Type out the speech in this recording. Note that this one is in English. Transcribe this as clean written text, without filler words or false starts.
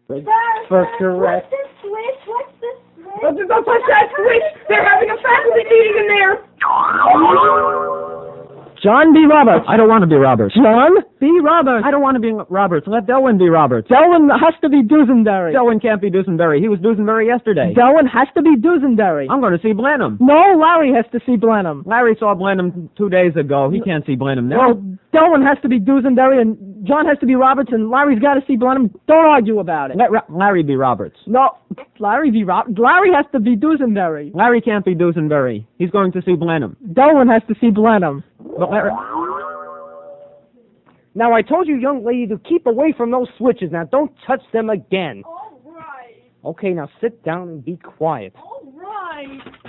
For correct. What's this switch? What's this switch? Don't touch that switch! They're having a faculty meeting in there! John B. Roberts. I don't want to be Roberts. John B. Roberts. I don't want to be Roberts. Let Delwyn be Roberts. Delwyn has to be Dusenberry. Delwyn can't be Dusenberry. He was Dusenberry yesterday. Delwyn has to be Dusenberry. I'm going to see Blenheim. No, Larry has to see Blenheim. Larry saw Blenheim 2 days ago. He can't see Blenheim now. Well, Delwyn has to be Dusenberry, and John has to be Roberts, and Larry's got to see Blenheim. Don't argue about it. Let Larry be Roberts. No, Larry has to be Dusenberry. Larry can't be Dusenberry. He's going to see Blenheim. Delwyn has to see Blenheim. But Larry... Now, I told you, young lady, to keep away from those switches. Now, don't touch them again. All right. Okay, now sit down and be quiet. All right.